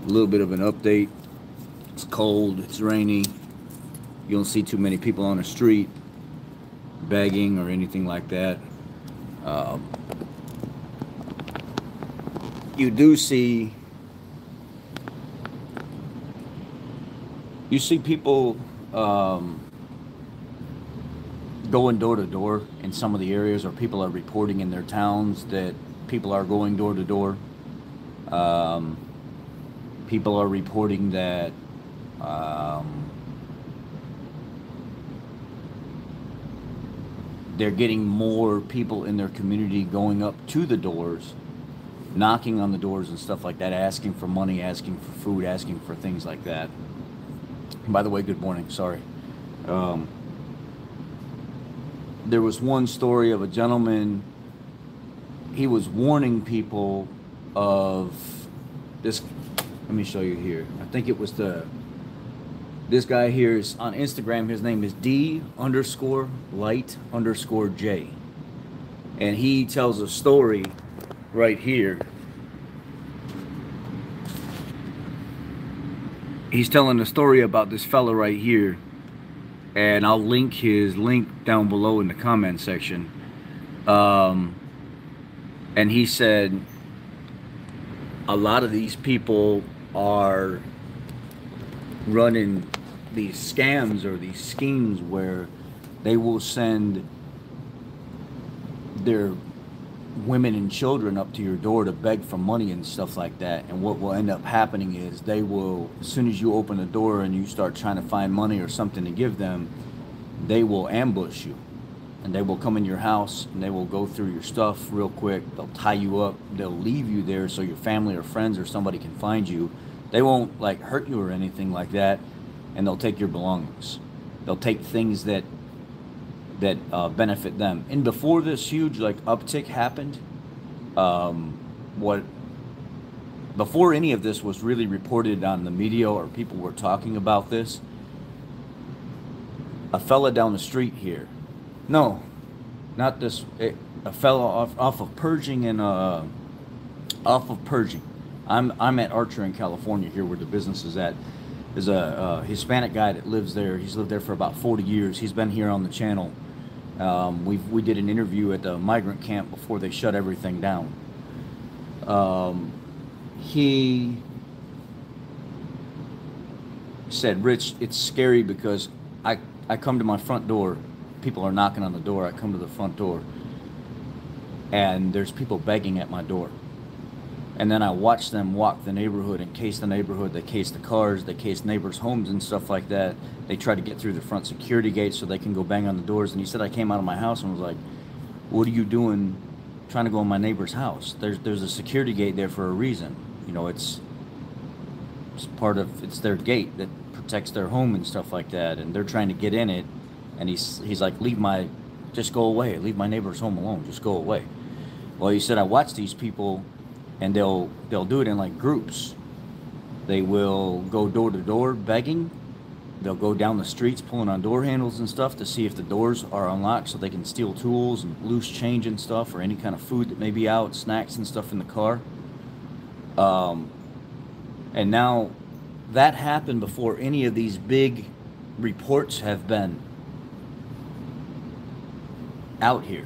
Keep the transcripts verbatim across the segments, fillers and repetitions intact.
A little bit of an update. It's cold, it's rainy. You don't see too many people on the street begging or anything like that. Um, you do see you see people um, going door to door in some of the areas, or people are reporting in their towns that people are going door to door. Um, People are reporting that um, they're getting more people in their community going up to the doors, knocking on the doors and stuff like that, asking for money, asking for food, asking for things like that. By the way, good morning. Sorry. Um, there was one story of a gentleman. He was warning people of this. Let me show you here. I think it was the. This guy here is on Instagram. His name is D underscore light underscore J. And he tells a story right here. He's telling a story about this fella right here. And I'll link his link down below in the comment section. Um, and he said a lot of these people are running these scams or these schemes where they will send their women and children up to your door to beg for money and stuff like that. And what will end up happening is they will, as soon as you open the door and you start trying to find money or something to give them, they will ambush you. And they will come in your house and they will go through your stuff real quick. They'll tie you up. They'll leave you there so your family or friends or somebody can find you. They won't like hurt you or anything like that. And they'll take your belongings. They'll take things that that uh, benefit them. And before this huge like uptick happened, um, what before any of this was really reported on the media or people were talking about this, a fella down the street here. No, not this. It, a fellow off, off of Pershing and uh, off of Pershing. I'm I'm at Archer in California here, where the business is at. There's a uh, Hispanic guy that lives there. He's lived there for about forty years. He's been here on the channel. Um, we we did an interview at the migrant camp before they shut everything down. Um, he said, "Rich, it's scary because I I come to my front door. People are knocking on the door. I come to the front door, and there's people begging at my door. And then I watch them walk the neighborhood and case the neighborhood. They case the cars. They case neighbors' homes and stuff like that. They try to get through the front security gate so they can go bang on the doors." And he said, "I came out of my house and was like, what are you doing trying to go in my neighbor's house? There's there's a security gate there for a reason. You know, it's, it's part of, it's their gate that protects their home and stuff like that. And they're trying to get in it. And he's, he's like, leave my, just go away. Leave my neighbor's home alone. Just go away." Well, he said, I watch these people and they'll they'll do it in like groups. They will go door to door begging. They'll go down the streets pulling on door handles and stuff to see if the doors are unlocked so they can steal tools and loose change and stuff, or any kind of food that may be out, snacks and stuff in the car. Um, and now that happened before any of these big reports have been out here.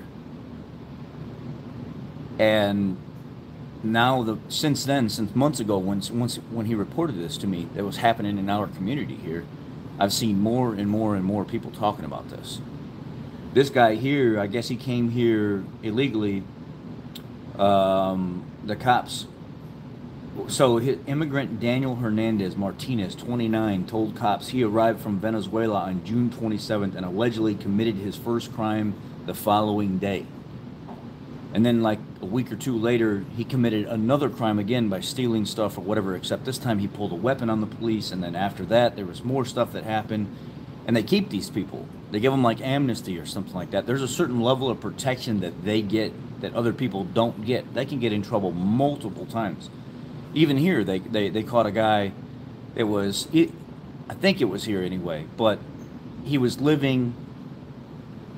And now, the since then, since months ago, when once when he reported this to me, that was happening in our community here, I've seen more and more and more people talking about this. This guy here, I guess he came here illegally. Um, the cops. So, his, immigrant Daniel Hernandez Martinez, twenty-nine, told cops he arrived from Venezuela on June twenty-seventh and allegedly committed his first crime the following day. And then like a week or two later, he committed another crime again by stealing stuff or whatever, except this time he pulled a weapon on the police. And then after that, there was more stuff that happened. And they keep these people. They give them like amnesty or something like that. There's a certain level of protection that they get that other people don't get. They can get in trouble multiple times. Even here, they, they, they caught a guy that was, it, I think it was here anyway, but he was living...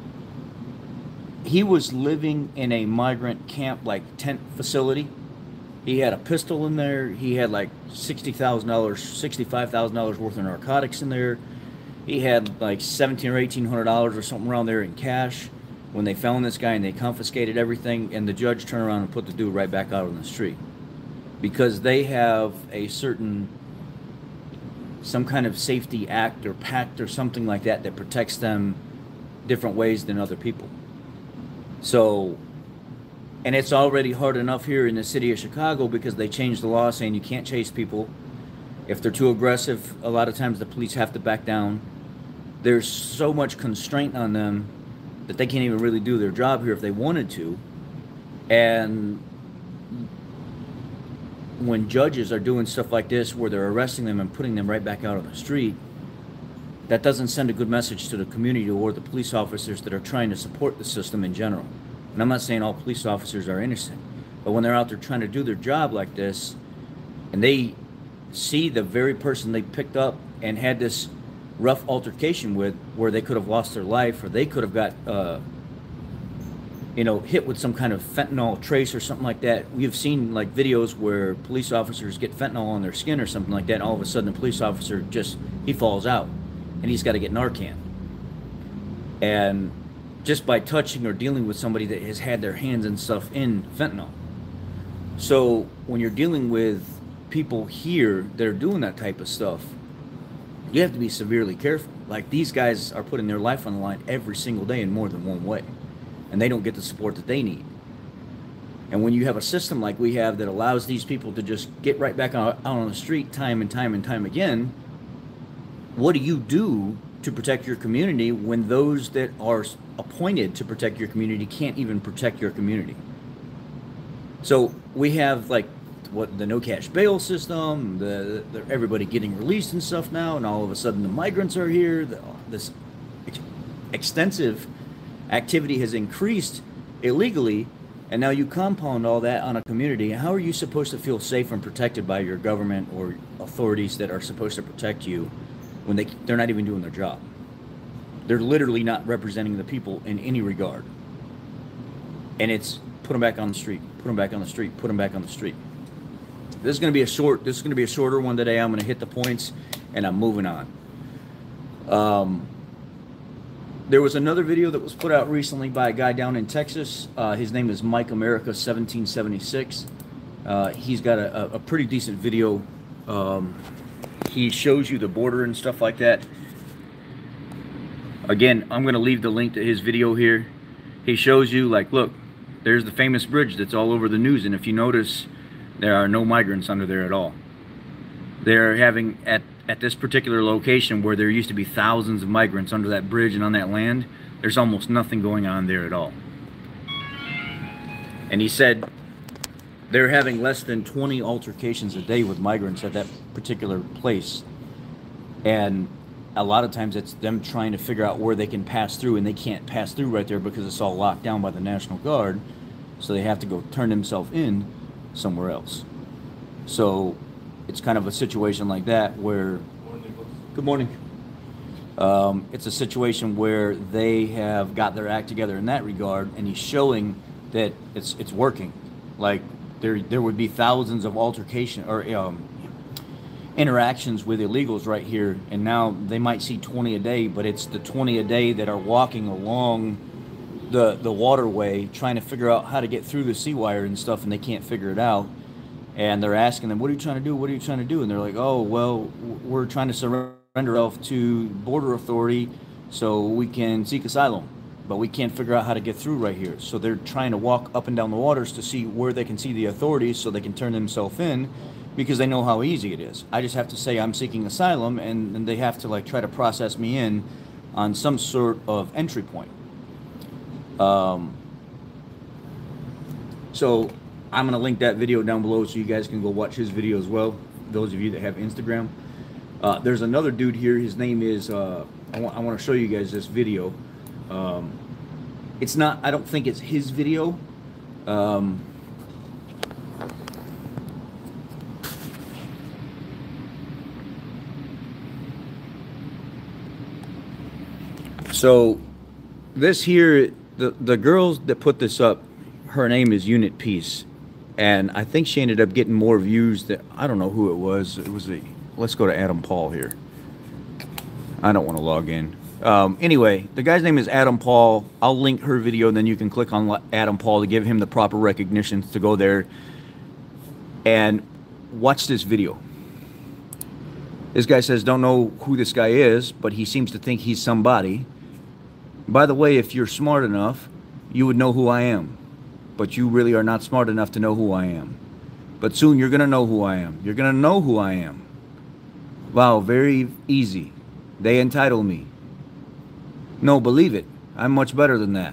He was living in a migrant camp, like tent facility, He had a pistol in there. He had like sixty thousand dollars, sixty-five thousand dollars worth of narcotics in there. He had like seventeen or eighteen hundred dollars or something around there in cash. When they found this guy and they confiscated everything, and the judge turned around and put the dude right back out on the street because they have a certain, some kind of safety act or pact or something like that that protects them different ways than other people. So, and it's already hard enough here in the city of Chicago because they changed the law saying you can't chase people. If they're too aggressive, a lot of times the police have to back down. There's so much constraint on them that they can't even really do their job here if they wanted to. And when judges are doing stuff like this where they're arresting them and putting them right back out on the street, that doesn't send a good message to the community or the police officers that are trying to support the system in general. And I'm not saying all police officers are innocent, but when they're out there trying to do their job like this, and they see the very person they picked up and had this rough altercation with, where they could have lost their life, or they could have got, uh, you know, hit with some kind of fentanyl trace or something like that. We've seen like videos where police officers get fentanyl on their skin or something like that, and all of a sudden the police officer just, he falls out, and he's got to get Narcan. And just by touching or dealing with somebody that has had their hands and stuff in fentanyl. So when you're dealing with people here that are doing that type of stuff, you have to be severely careful. Like, these guys are putting their life on the line every single day in more than one way, and they don't get the support that they need. And when you have a system like we have that allows these people to just get right back out, out on the street time and time and time again, what do you do to protect your community when those that are appointed to protect your community can't even protect your community? So we have like what the no cash bail system, the, the everybody getting released and stuff now, and all of a sudden the migrants are here. The, this ex extensive activity has increased illegally, and now you compound all that on a community. How are you supposed to feel safe and protected by your government or authorities that are supposed to protect you when they, they're not even doing their job? They're literally not representing the people in any regard. And it's put them back on the street, put them back on the street, put them back on the street. This is going to be a short, this is going to be a shorter one today. I'm going to hit the points and I'm moving on. Um, there was another video that was put out recently by a guy down in Texas. Uh, his name is Mike America seventeen seventy-six. Uh, he's got a, a pretty decent video. Um, he shows you the border and stuff like that. Again, I'm going to leave the link to his video here. He shows you, like, look, there's the famous bridge that's all over the news, and if you notice, there are no migrants under there at all. They're having, at, at this particular location where there used to be thousands of migrants under that bridge and on that land, there's almost nothing going on there at all. And he said they're having less than twenty altercations a day with migrants at that particular place. And a lot of times it's them trying to figure out where they can pass through, and they can't pass through right there because it's all locked down by the National Guard. So they have to go turn themselves in somewhere else. So it's kind of a situation like that where, good morning. Um, it's a situation where they have got their act together in that regard, and he's showing that it's it's working. Like there there would be thousands of altercation or um, interactions with illegals right here, and now they might see twenty a day, but it's the twenty a day that are walking along the the waterway trying to figure out how to get through the sea wire and stuff, and they can't figure it out. And they're asking them, what are you trying to do? What are you trying to do? And they're like, oh, well, we're trying to surrender ourselves to Border Authority so we can seek asylum, but we can't figure out how to get through right here. So they're trying to walk up and down the waters to see where they can see the authorities so they can turn themselves in, because they know how easy it is. I just have to say I'm seeking asylum, and, and they have to like try to process me in on some sort of entry point. Um, so I'm going to link that video down below so you guys can go watch his video as well, those of you that have Instagram. Uh, there's another dude here. His name is, uh, I, wa I want to show you guys this video. Um, it's not, I don't think it's his video. Um, so this here, the, the girls that put this up, her name is Unit Peace. And I think she ended up getting more views than, I don't know who it was. It was a, let's go to Adam Paul here. I don't want to log in. Um, anyway, the guy's name is Adam Paul. I'll link her video, and then you can click on Adam Paul to give him the proper recognition to go there and watch this video. This guy says, don't know who this guy is, but he seems to think he's somebody. By the way, if you're smart enough, you would know who I am. But you really are not smart enough to know who I am. But soon you're going to know who I am. You're going to know who I am. Wow, very easy. They entitle me. No, believe it. I'm much better than that.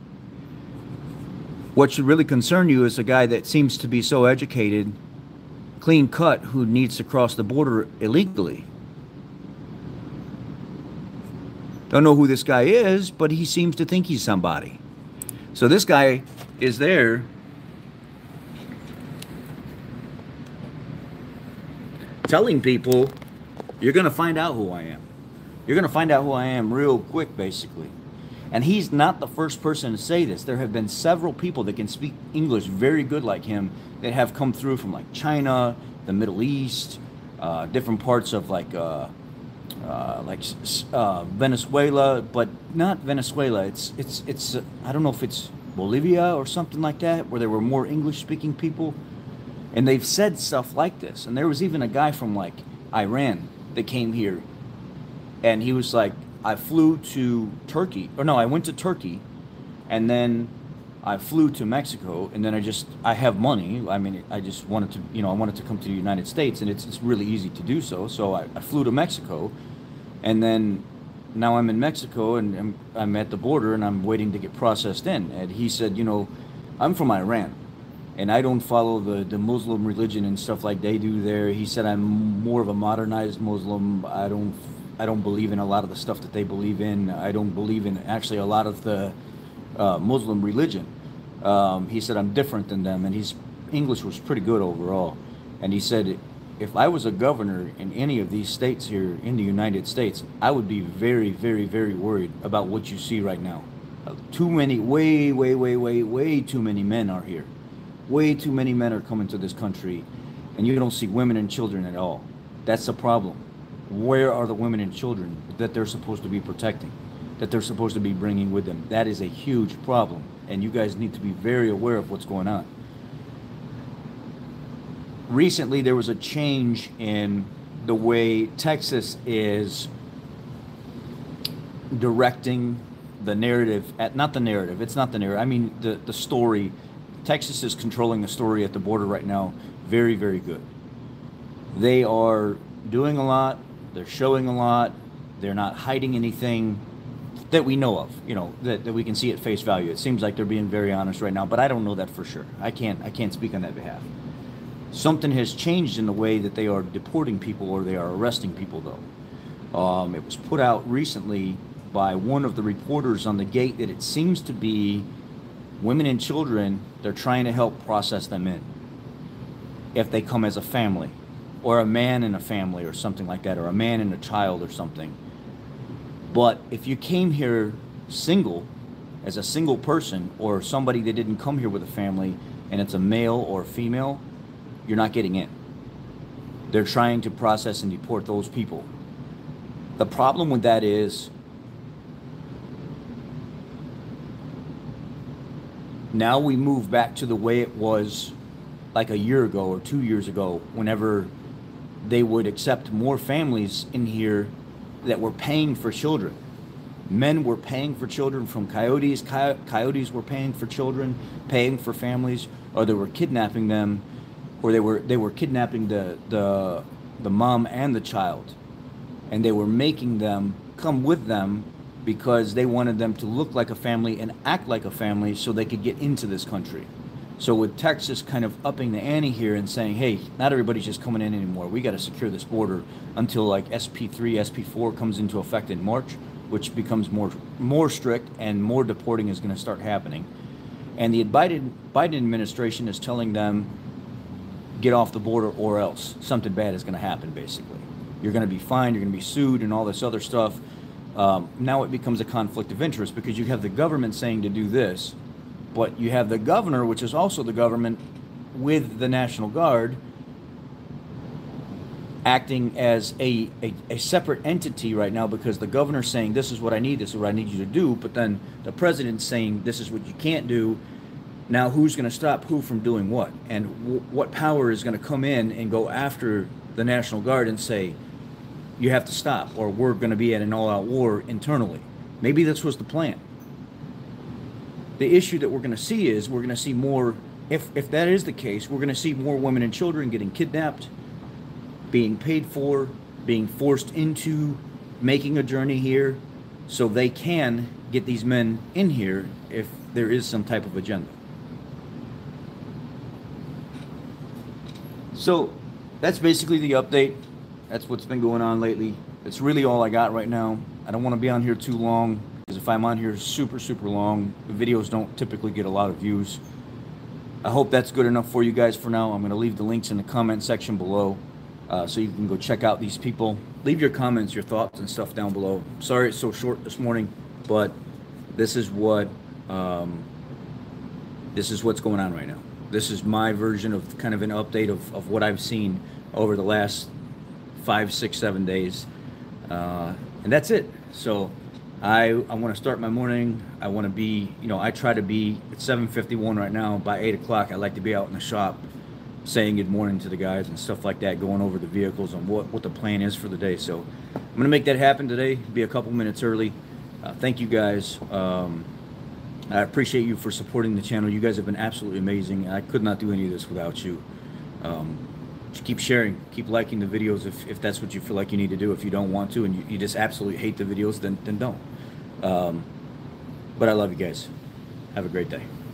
What should really concern you is a guy that seems to be so educated, clean cut, who needs to cross the border illegally. Don't know who this guy is, but he seems to think he's somebody. So this guy is there telling people, you're going to find out who I am. You're going to find out who I am real quick, basically. And he's not the first person to say this. There have been several people that can speak English very good like him that have come through from like China, the Middle East, uh, different parts of like uh, uh, like uh, Venezuela, but not Venezuela. It's it's it's uh, I don't know if it's Bolivia or something like that, where there were more English-speaking people, and they've said stuff like this. And there was even a guy from like Iran that came here. And he was like, I flew to Turkey, or no, I went to Turkey, and then I flew to Mexico, and then I just, I have money. I mean, I just wanted to, you know, I wanted to come to the United States, and it's, it's really easy to do so. So I, I flew to Mexico, and then now I'm in Mexico, and I'm, I'm at the border, and I'm waiting to get processed in. And he said, you know, I'm from Iran, and I don't follow the, the Muslim religion and stuff like they do there. He said, I'm more of a modernized Muslim. I don't I don't believe in a lot of the stuff that they believe in. I don't believe in actually a lot of the uh, Muslim religion. Um, he said, I'm different than them. And his English was pretty good overall. And he said, if I was a governor in any of these states here in the United States, I would be very, very, very worried about what you see right now. Uh, too many, way, way, way, way, way too many men are here. Way too many men are coming to this country. And you don't see women and children at all. That's the problem. Where are the women and children that they're supposed to be protecting, that they're supposed to be bringing with them? That is a huge problem, and you guys need to be very aware of what's going on. Recently, there was a change in the way Texas is directing the narrative, at not the narrative, it's not the narrative, I mean the, the story. Texas is controlling the story at the border right now very, very good. They are doing a lot. They're showing a lot. They're not hiding anything that we know of, you know, that, that we can see at face value. It seems like they're being very honest right now, but I don't know that for sure. I can't I can't speak on that behalf. Something has changed in the way that they are deporting people or they are arresting people, though. Um, it was put out recently by one of the reporters on the gate that it seems to be women and children, they're trying to help process them in if they come as a family, or a man and a family or something like that, or a man and a child or something. But if you came here single, as a single person, or somebody that didn't come here with a family, and it's a male or female, you're not getting in. They're trying to process and deport those people. The problem with that is, now we move back to the way it was like a year ago or two years ago, whenever they would accept more families in here that were paying for children. Men were paying for children from coyotes. Coy- coyotes were paying for children, paying for families, or they were kidnapping them, or they were they were kidnapping the the the mom and the child, and they were making them come with them because they wanted them to look like a family and act like a family so they could get into this country. So with Texas kind of upping the ante here and saying, hey, not everybody's just coming in anymore. We got to secure this border until like S P three, S P four comes into effect in March, which becomes more more strict and more deporting is going to start happening. And the Biden, Biden administration is telling them, get off the border or else. Something bad is going to happen, basically. You're going to be fined, you're going to be sued and all this other stuff. Um, now it becomes a conflict of interest because you have the government saying to do this, but you have the governor, which is also the government, with the National Guard acting as a, a, a separate entity right now, because the governor's saying this is what I need, this is what I need you to do, but then the president's saying this is what you can't do. Now who's going to stop who from doing what? And w what power is going to come in and go after the National Guard and say, you have to stop, or we're going to be at an all-out war internally? Maybe this was the plan. The issue that we're going to see is we're going to see more, if, if that is the case, we're going to see more women and children getting kidnapped, being paid for, being forced into making a journey here so they can get these men in here if there is some type of agenda. So that's basically the update. That's what's been going on lately. It's really all I got right now. I don't want to be on here too long, because if I'm on here super, super long, the videos don't typically get a lot of views. I hope that's good enough for you guys for now. I'm going to leave the links in the comment section below, uh, so you can go check out these people. Leave your comments, your thoughts and stuff down below. Sorry it's so short this morning, but this is what um, this is what's going on right now. This is my version of kind of an update of, of what I've seen over the last five, six, seven days. Uh, and that's it. So I, I want to start my morning. I want to be, you know, I try to be at seven fifty-one right now. By eight o'clock, I like to be out in the shop saying good morning to the guys and stuff like that, going over the vehicles and what, what the plan is for the day. So I'm going to make that happen today, be a couple minutes early. Uh, thank you guys. Um, I appreciate you for supporting the channel. You guys have been absolutely amazing. I could not do any of this without you. Um, just keep sharing, keep liking the videos if, if that's what you feel like you need to do. If you don't want to and you, you just absolutely hate the videos, then, then don't. Um, but I love you guys. Have a great day.